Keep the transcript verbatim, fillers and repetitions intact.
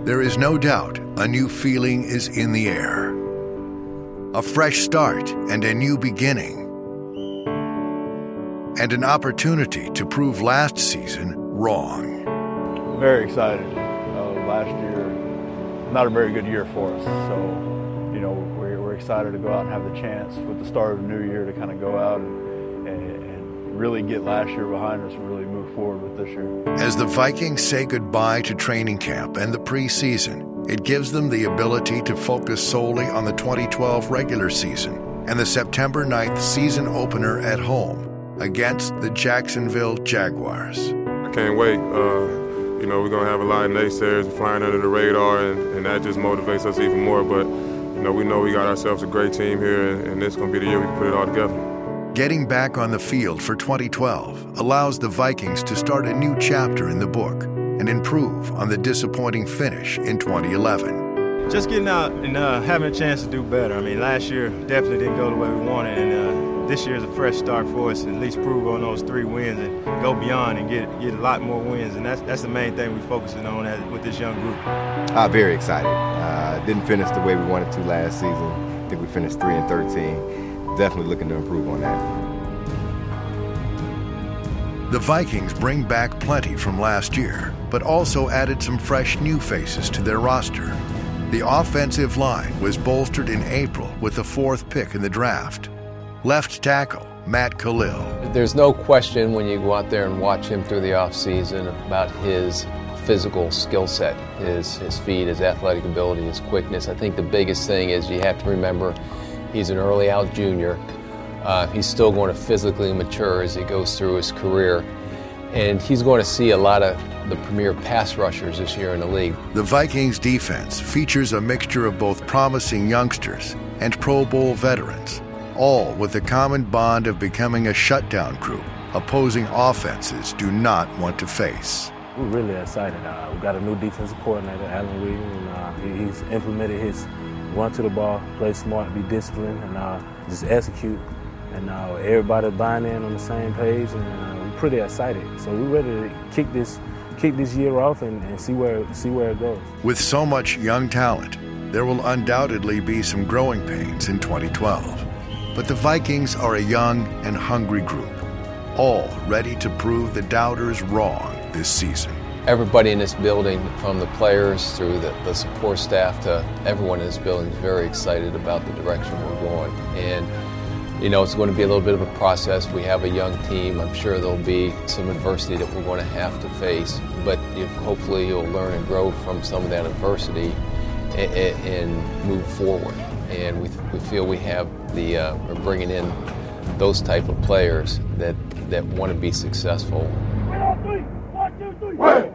There is no doubt a new feeling is in the air. A fresh start and a new beginning. And an opportunity to prove last season wrong. Very excited. Uh, last year, not a very good year for us. So, you know, we're, we're excited to go out and have the chance with the start of the new year to kind of go out and, and, and really get last year behind us and really move forward with this year. As the Vikings say goodbye to training camp and the preseason, it gives them the ability to focus solely on the twenty twelve regular season and the September ninth season opener at home against the Jacksonville Jaguars. I can't wait. Uh, you know, we're going to have a lot of naysayers flying under the radar, and, and that just motivates us even more. But, you know, we know we got ourselves a great team here, and, and this is going to be the year we can put it all together. Getting back on the field for twenty twelve allows the Vikings to start a new chapter in the book and improve on the disappointing finish in twenty eleven. Just getting out and uh, having a chance to do better. I mean, last year definitely didn't go the way we wanted, and uh, this year is a fresh start for us. At least prove on those three wins and go beyond and get get a lot more wins. And that's that's the main thing we're focusing on as, with this young group. I'm very excited. Uh, didn't finish the way we wanted to last season. I think we finished three and thirteen. Definitely looking to improve on that. The Vikings bring back plenty from last year, but also added some fresh new faces to their roster. The offensive line was bolstered in April with the fourth pick in the draft. Left tackle, Matt Kalil. There's no question when you go out there and watch him through the offseason about his physical skill set, his, his speed, his athletic ability, his quickness. I think the biggest thing is you have to remember he's an early out junior. Uh, he's still going to physically mature as he goes through his career. And he's going to see a lot of the premier pass rushers this year in the league. The Vikings defense features a mixture of both promising youngsters and Pro Bowl veterans, all with the common bond of becoming a shutdown group opposing offenses do not want to face. We're really excited. Uh, we've got a new defensive coordinator, Alan Williams, and uh, he, he's implemented his run to the ball, play smart, be disciplined, and uh, just execute. And uh, everybody buying in on the same page, and uh, we're pretty excited. So we're ready to kick this, kick this year off and, and see where see where it goes. With so much young talent, there will undoubtedly be some growing pains in twenty twelve. But the Vikings are a young and hungry group, all ready to prove the doubters wrong this season. Everybody in this building, from the players through the, the support staff to everyone in this building, is very excited about the direction we're going. And you know, it's going to be a little bit of a process. We have a young team. I'm sure there'll be some adversity that we're going to have to face, but if, hopefully you'll learn and grow from some of that adversity and, and move forward. And we, we feel we have the, uh, we're bringing in those type of players that, that want to be successful. One, two, three. One, two, three.